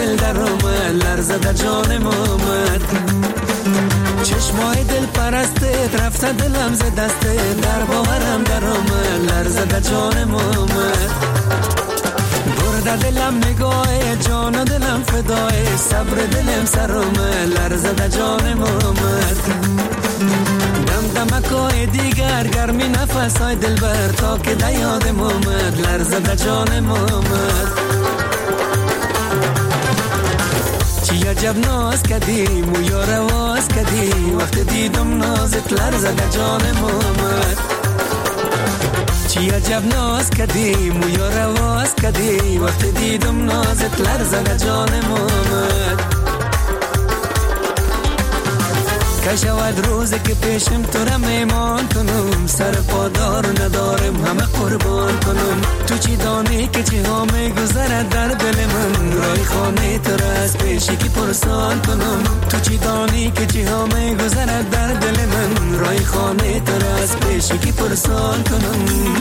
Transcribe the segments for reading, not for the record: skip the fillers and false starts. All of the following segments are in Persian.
دل در اومد لرزه در جانم اومد چشمای دل پرستت رفته دلم ز دستت در باورم در اومد لرزه در جانم اومد برده دلم نگاه جان و دلم فدای صبر دلم سر اومد لرزه در جانم اومد دمکای دیگر گرمی نفسای دل بر تا که در یادم اومد لرزه در جانم اومد چی عجب ناز کردی مویا رواز کردی وقت دیدم نازت لرزه در جانم اومد چی عجب ناز کردی مویا رواز کردی وقت دیدم نازت لرزه در جانم اومد کشود روزی که پیشم تو را میمان کنم سر پادار ندارم همه قربان کنم تو چی دانی که چی ها میگذرد در دل من رای خانه تو را از پیشی که پرسان کنم تو چی دانی که چی ها میگذرد در دل من رای خانه تو را از پیشی که پرسان کنم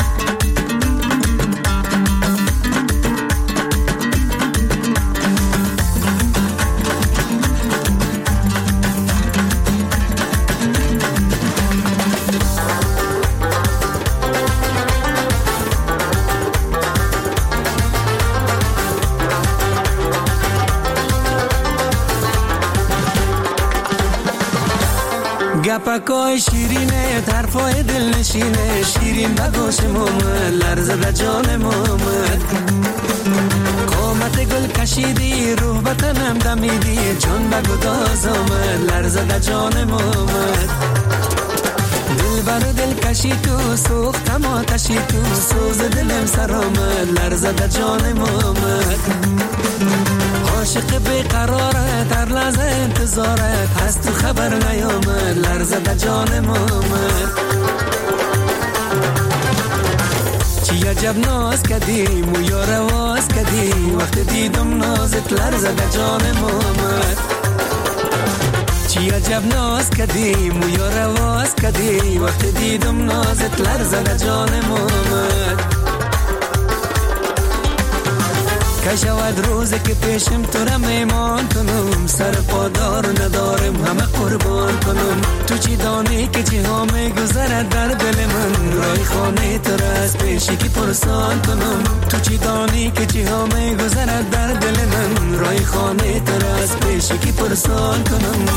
گپکای شیرینه طرفای دل نشینه شیرین بگوشم اومد لرزه در جانم اومد قامت گل کشیدی روح بطنم دمیدی جان بگداز اومد لرزه در جانم اومد دل بر دل کشی تو سوختم آتشی تو سوز دلم سر اومد لرزه در جانم اومد عاشق بیقرارت هر لحظه انتظارت هست تو خبر نیامد لرزه در جانم اومد چی عجب ناز کردی مویا رواز کردی وقت دیدم نازت لرزه در جانم اومد چی عجب ناز کردی مویا رواز کردی وقت دیدم نازت لرزه در جانم اومد کشود روزی که پیشم تو را میمان کنم سر پادار ندارم همه قربان کنم تو چی دانی که چی ها میگذرد در دل من رای خانه تو را از پیشی که پرسان کنم تو چی دانی که چی ها میگذرد در دل من رای خانه تو را از پیشی که پرسان کنم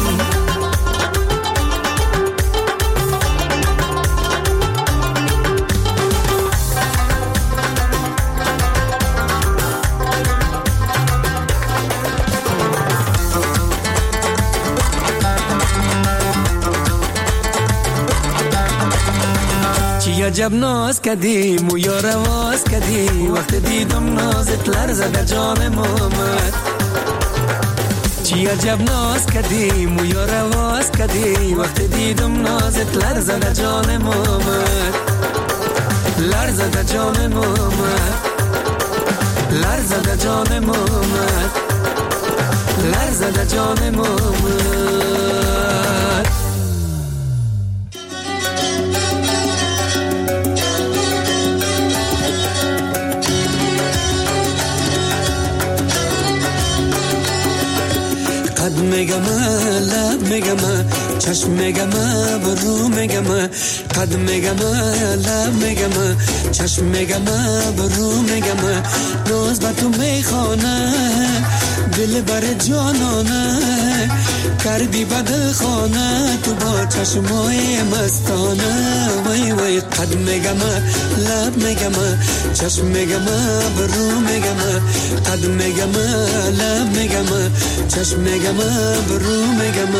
عجب ناز کردی مویا رواز کردی وقت دیدم نازت لرزه در جانم اومد چی عجب ناز کردی مویا رواز کردی وقت دیدم نازت لرزه در جانم اومد لرزه در جانم اومد لرزه در جانم اومد لرزه در جانم اومد قد میگم لب میگم چشم میگم برو میگم قد میگم لب میگم چشم میگم برو میگم روز با تو میخوانه دل بر جانانه کردی بدل خانه تو با چشمای مستانه وای وای قد میگم لب میگم چشم میگم برو میگم قد میگم لب میگم چشم میگم برو میگم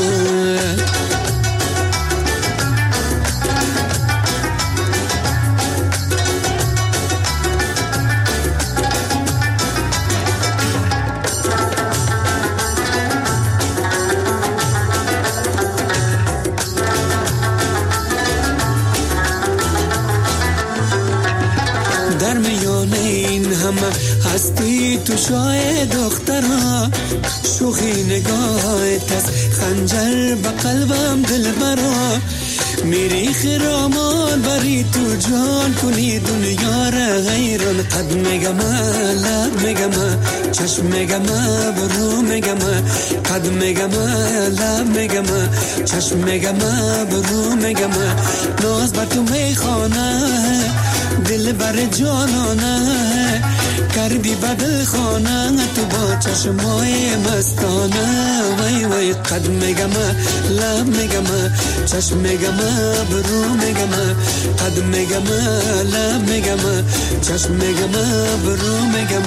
در میان این همه هستی تو شای دخترها شوخی نگاهت است خنجر به قلبم دل برا میری خرامان بری تو جان کنی دنیا را غیران قد میگم لب میگم چشم میگم برو میگم قد میگم لب میگم چشم میگم برو میگم ناز بر تو میخوانه دل بر جانانه کردی بدل خانه تو با چشمای مستانه وای وای قد میگم لب میگم چشم میگم برو میگم قد میگم لب میگم چشم میگم برو میگم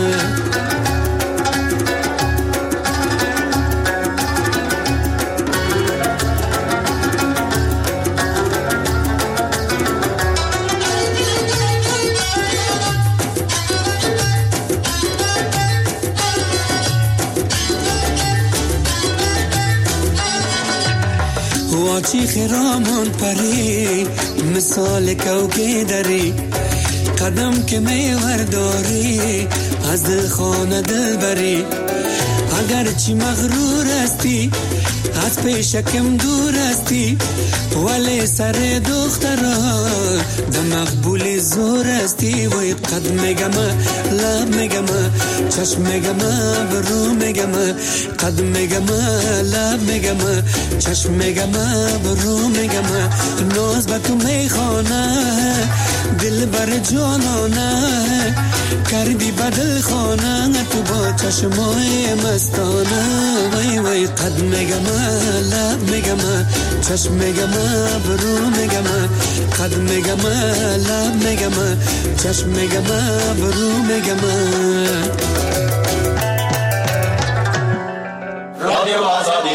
واچی خرامان پری مثال کوکی داری قدم که میور داری از دل خانه دل بری اگر چی مغرور هستی از پیشکم دور هستی ولی سر دخترا ده مقبول زور هستی وی قد میگم لب میگم چشم میگم برو میگم قد میگم لب میگم چشم میگم برو میگم ناز با تو میخوانه دل بر جانانه کردی بدل خانه تو با چشمای مستانه وی وی قد میگم لب میگم چشم میگم برو میگم قد میگم لب میگم چشم میگم برو میگم رادیو آزادی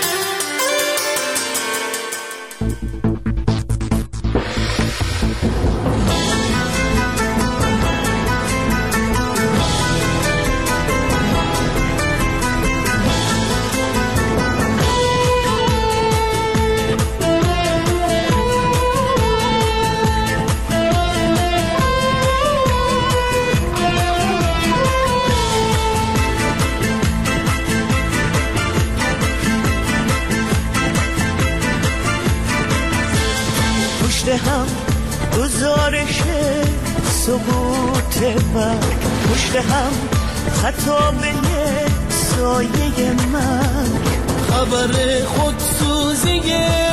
هم گزارش سقوط مرگ پشت هم خطابه سایه مرگ خبر خودسوزی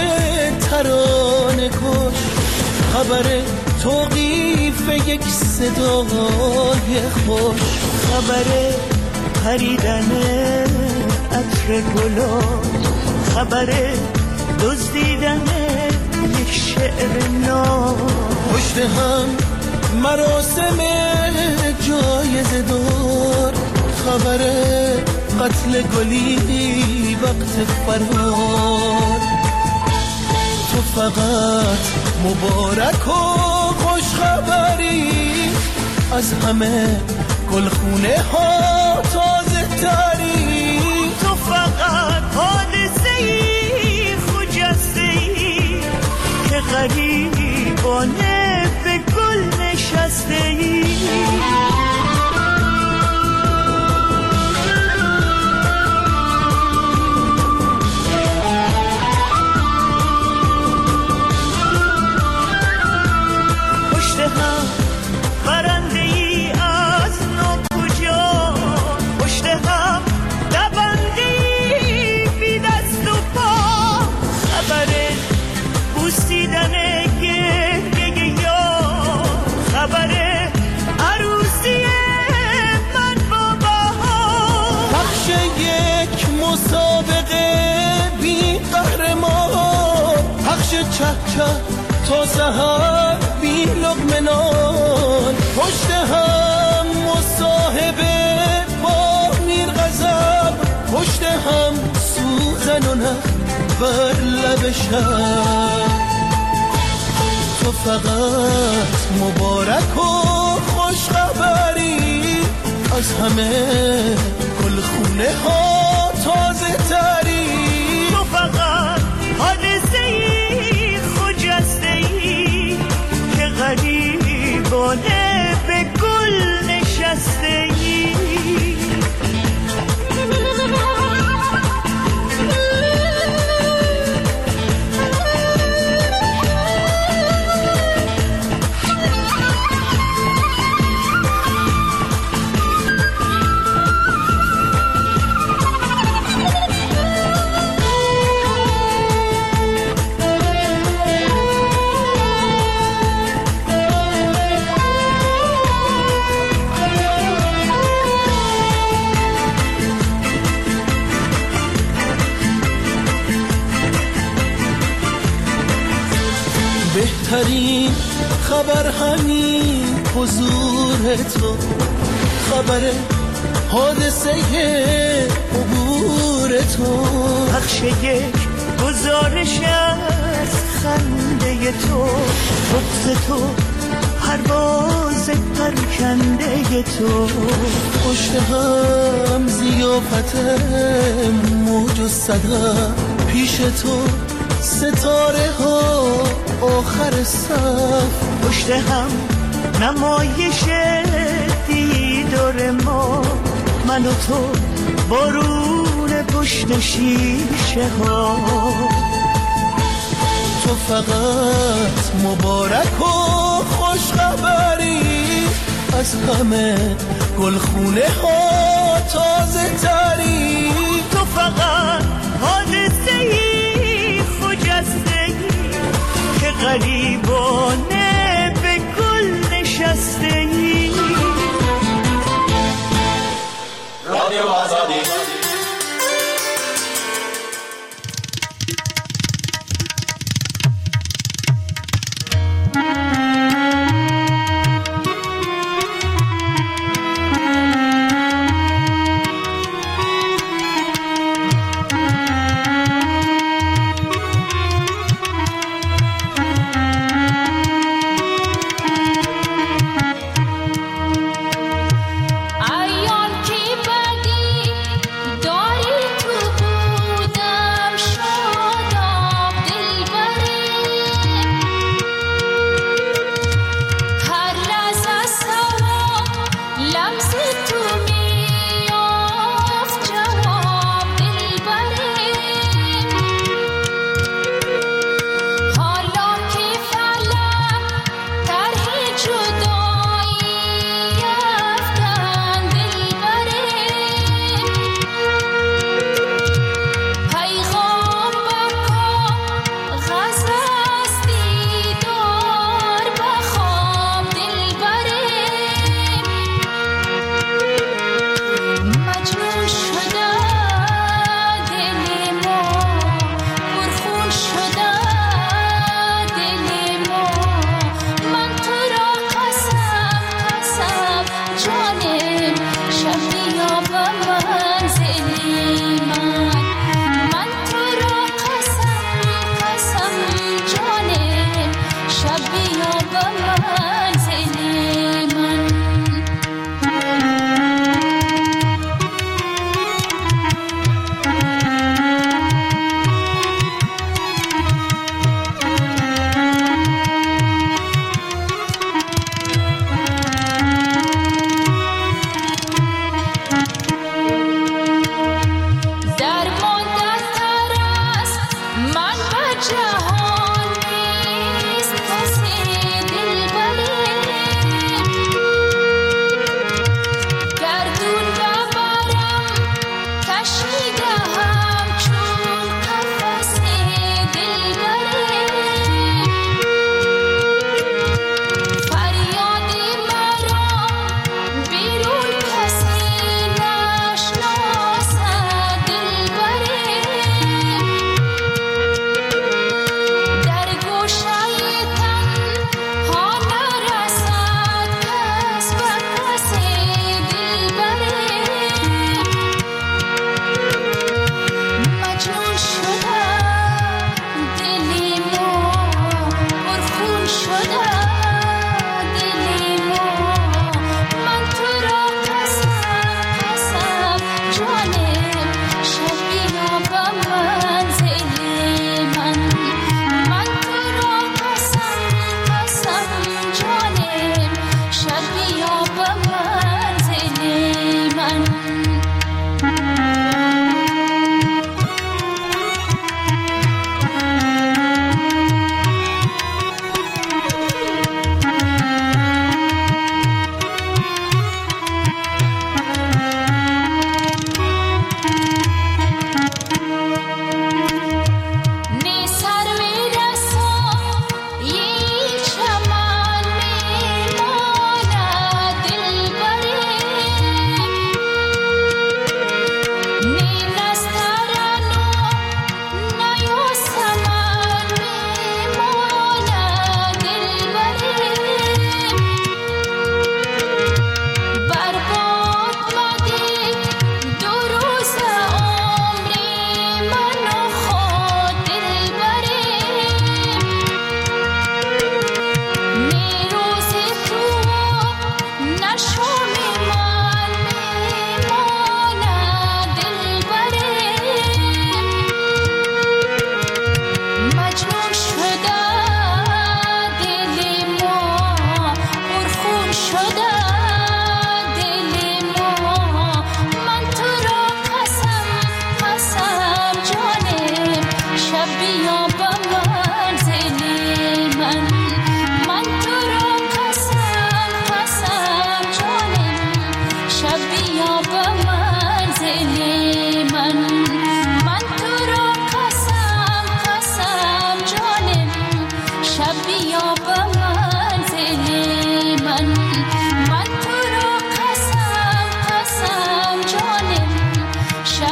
ترانه کش خبر توقیف یک صدای خوش خبر پریدن عطر گلا خبر دزدیدن یک شعر نام پشت هم مراسم جایزه دار خبر قتل گلی وقت فرار تو فقط مبارک و خوش خبری از همه گلخونه ها تازه تری تو فقط حادثه‌ای خجسته‌ای که غریبانه به گل نشسته‌ای پشت هم برنده‌ای از ناکجا پشت هم دونده‌ای بی دست و پا خبر بوسیدن گریه یا خبر عروسی من با بهار بخش یک مسابقه بی قهرمان پخش چه تا سحر بی لقمه نان پشت هم مصاحبه با میر غضب پشت هم سوزن و نه بر لب شب تو فقط مبارک و خوش خبری از همه گلخونه ها تازه تری تو فقط حادثه‌ای خجسته‌ای که غریبانه به گل نشسته‌ای مهمترین خبر همین حضور تو، خبر حادثه عبور تو، پخش یک گزارش از خنده تو، بغض تو، پرواز پرکنده تو، پشت هم ضیافت موج و صدا، پیش تو ستاره ها آخر صف، پشت هم نمایش دیدار ما، من و تو بارون پشت شیشه ها. تو فقط مبارک و خوش خبری، از همه گلخونه ها تازه تری، تو فقط حادثه ای خجسته ای که غریبانه به گل نشسته ای. رادیو آزادی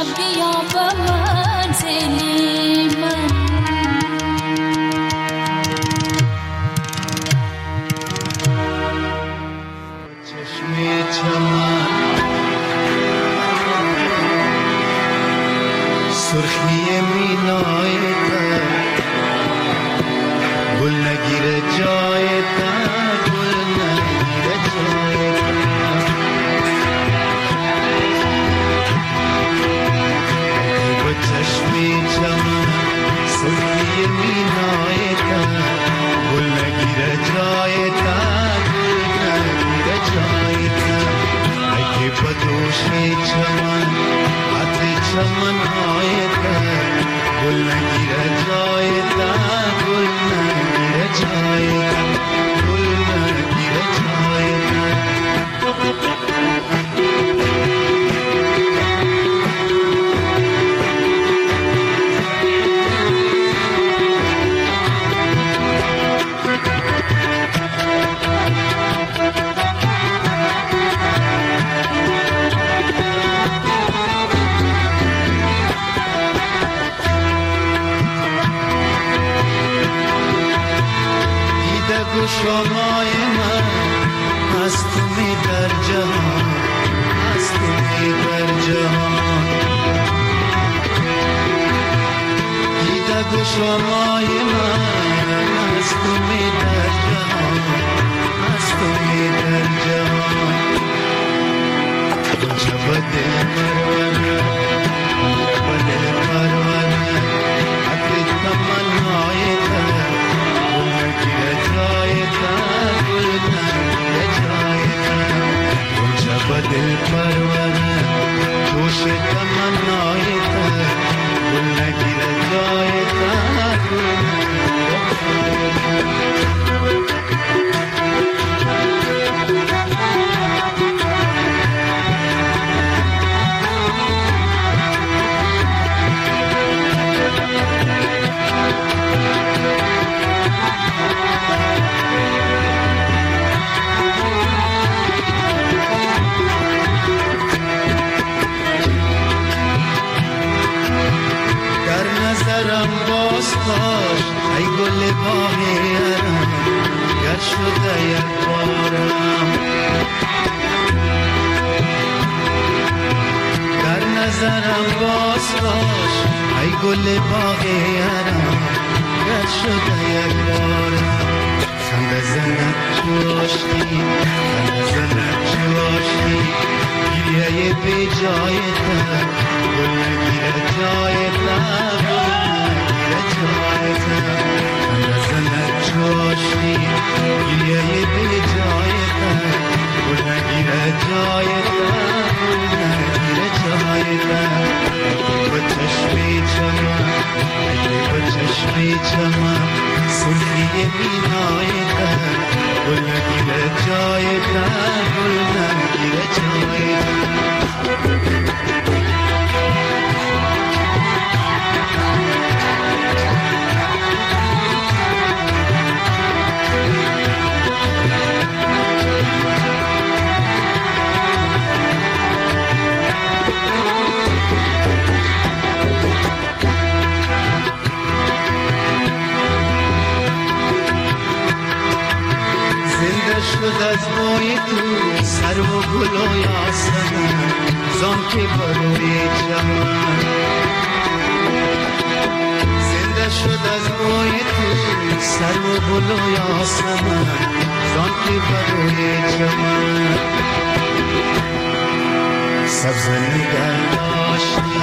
بیا به منزل من. چشم چمن سرخی مینای تا گل نگیره جای تا گل نگیره جای تا با چشم چمن سرخی مینای تا گل نگیره جای تا گل نگیره جای تا اگه با دوش چمن عطر چمن های تا گل نگیره جای تا گل نگیره جای تا گل نگیره جای تا شمای من از تو می در جهان از تو می در جهان دیده گو شمای من از تو می در جهان از تو می در جهان گنجه با دل پرونه با دل پرونه حقی تمنای تا دل پروانه جوش تمنای تا گل نگیره جای تا گل ای گل باغیرم گر شده یک بارم در نظرم باز باش ای گل باغیرم گر شده یک بارم خنده زند جوشی خنده زند جوشی گریه بی جای تا گل نگیره جای تا جوشی گریه به جای تا گل نگیره جای تا گل نگیره جای تا با چشمی چمن با چشمی چمن سرخی مینای تا گل نگیره جای تا گل نگیره جای تا شد از بوی تو سر و گل و یاسمن زان که بروی چمن زنده شد از بوی تو سر و گل و یاسمن زان که بروی چمن سبز نگر داشتی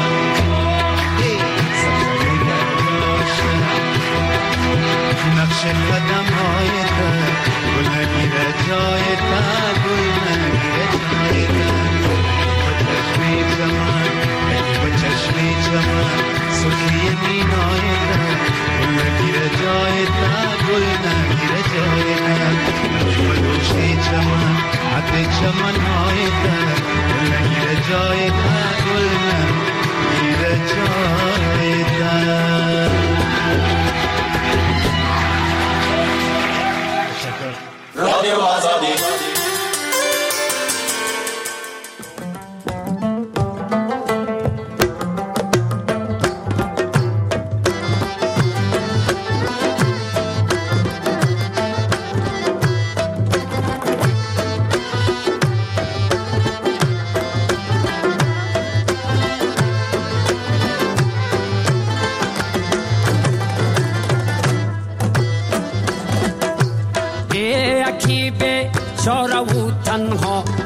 سبز نگر داشتی نقش قدم های تا گل نگیره جای تا گل نگیره جای تا با چشمی چمن با چشمی چمن سرخی مینای تا گل نگیره جای تا گل نگیره جای تا با دوشی چمن حد چمن های تا گل نگیره جای تا گل نگیره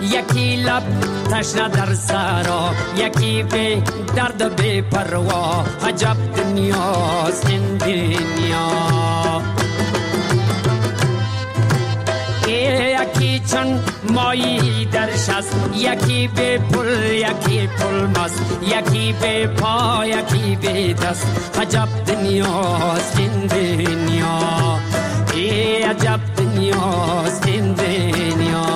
یکی لب تشنه در سرا، یکی به درد و به پروا. عجب دنیاست این دنیا. یکی چون مایی در شست، یکی به پل یکی پل مست، یکی به پا یکی به دست. عجب دنیاست این دنیا. عجب دنیاست این دنیا.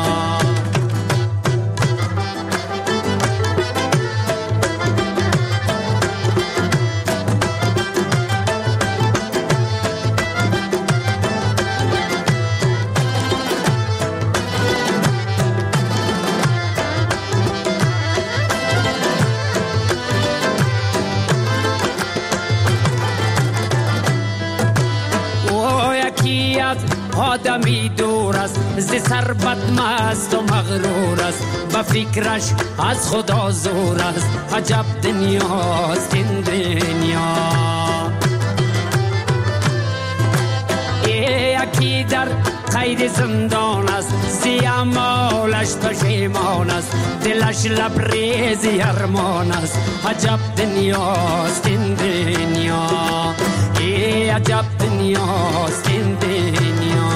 آدمی دور است ز ثروت مست و مغرور است، با فکرش از خدا زور است. عجب دنیاست این دنیا. یکی در قید زندان است، زی اعمالش پشیمان است، دلش لبریز ارمان است. عجب دنیاست این دنیا. عجب دنیاست این دنیا.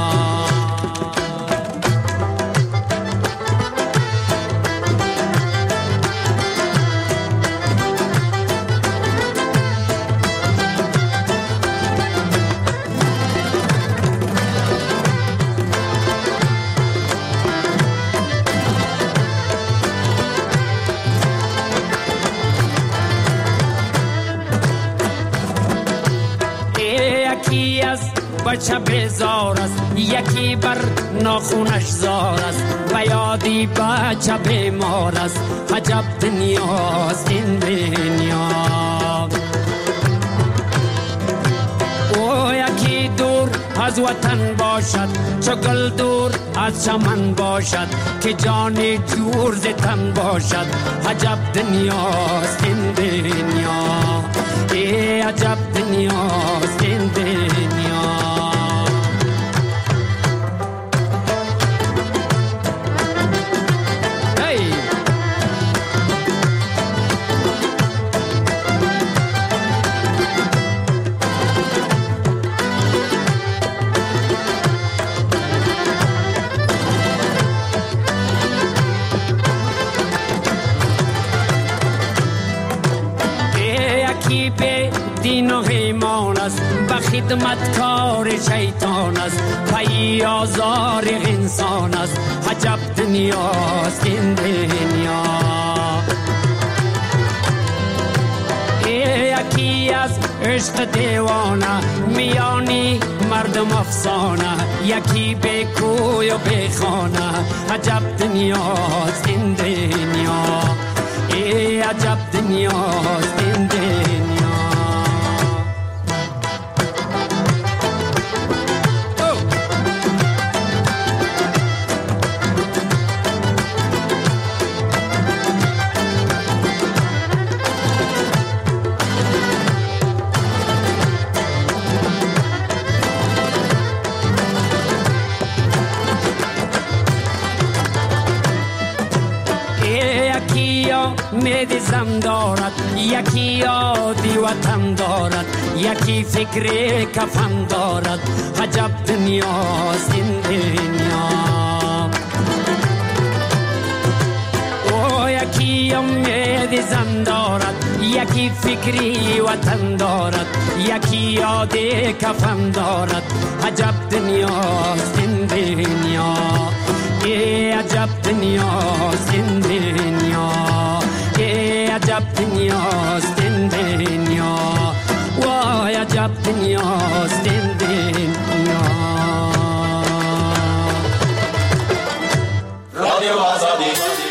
بچه بیزار است، یکی بر ناخونش زار است، و یادی بچه بیمار است. عجب دنیاست این دنیا. او یکی دور از وطن باشد، چو گل دور از چمن باشد، که جانی جور ز تن باشد. عجب دنیاست این دنیا. عجب دنیاست این دنیا. دین و ایمان است، به خدمتکار شیطان است، پی آزار انسان است. عجب دنیاست این دنیا. یکی از عشق دیوانه، میانی مردم افسانه، یکی به کوی و به خانه. عجب دنیاست این دنیا. عجب دنیاست این دنیا. امید زم دارد، یکی یادی وطن دارد، یکی فکر کفن دارد. عجب دنیاست این دنیا. او یکی امید زم دارد، یکی فکری وطن دارد، یکی یادی کفن دارد. عجب دنیاست این دنیا. عجب دنیاست این دنیا. عجب دنیاست این دنیا. وای عجب دنیاست این دنیا. رادیو آزادی.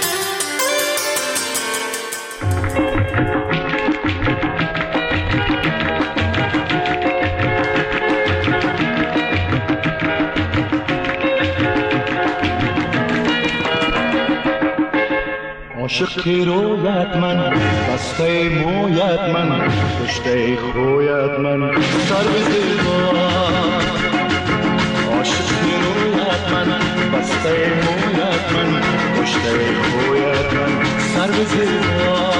عاشق که رویت من، بسته مویت من، کشته خویت من، سر به زیبا. عاشقی رویت من بسته مویت من کشته خویت من سر به زیر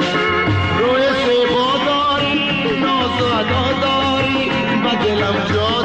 دلم جا